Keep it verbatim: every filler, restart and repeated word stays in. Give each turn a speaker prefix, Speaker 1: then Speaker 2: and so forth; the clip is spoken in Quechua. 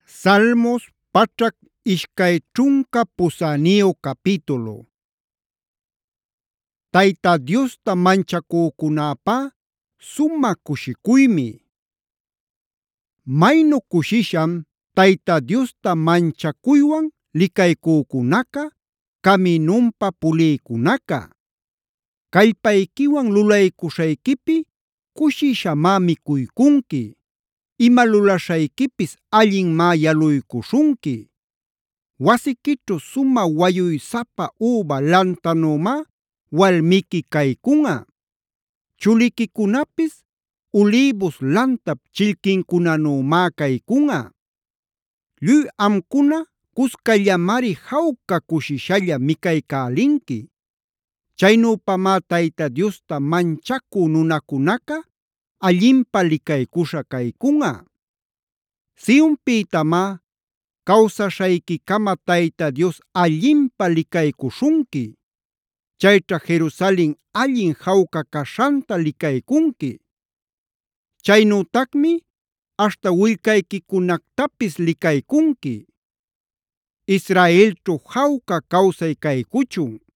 Speaker 1: Salmos paćhac ishkay ćhunka pusäniyu capítulo. Tayta Diosta manchakücunäpä sumaq kushikuymi. Maynu kushisham Tayta Diosta manchakuywan likaycücunaca, caminunpa pulïcunaca. Callpaykiwan lulaycuśhayquipi cushishamá mikuycunqui. Ima lulaśhayquipis allinmá yaluycuśhunqui. Wasiquićhu sumä wayuysapa üba lantanümá walmiqui caycunꞌa. Chuliquicunapis ulïbus lantap chillquincunanümá caycunꞌa. Lluy amcuna cuscallamari jawca cushishalla micaycälinqui. Chaynüpamá Tayta Diosta manchacü nunacunaca allinpä licaycuśha caycunꞌa. Sionpïtamá kawsaśhayquicama Tayta Dios allinpä licaycuśhunqui. Chayćha Jerusalen allin jawca caśhanta licaycunqui. Chaynütacmi aśhta willcayquicunactapis licaycunqui. Israelćhu jawca kawsay caycuchun.